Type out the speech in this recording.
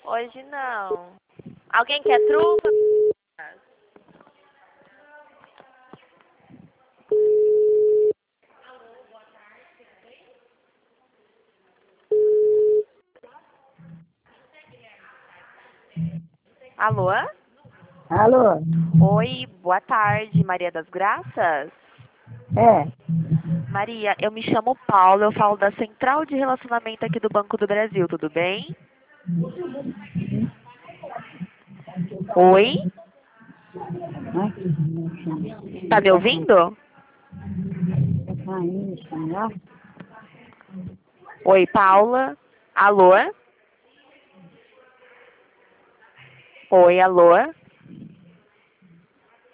Hoje não. Alguém quer trufa? Alô? Alô? Oi, boa tarde, Maria das Graças. É. Maria, eu me chamo Paula, eu falo da Central de Relacionamento aqui do Banco do Brasil, tudo bem? Oi? Tá me ouvindo? Oi, Paula. Alô? Oi, alô?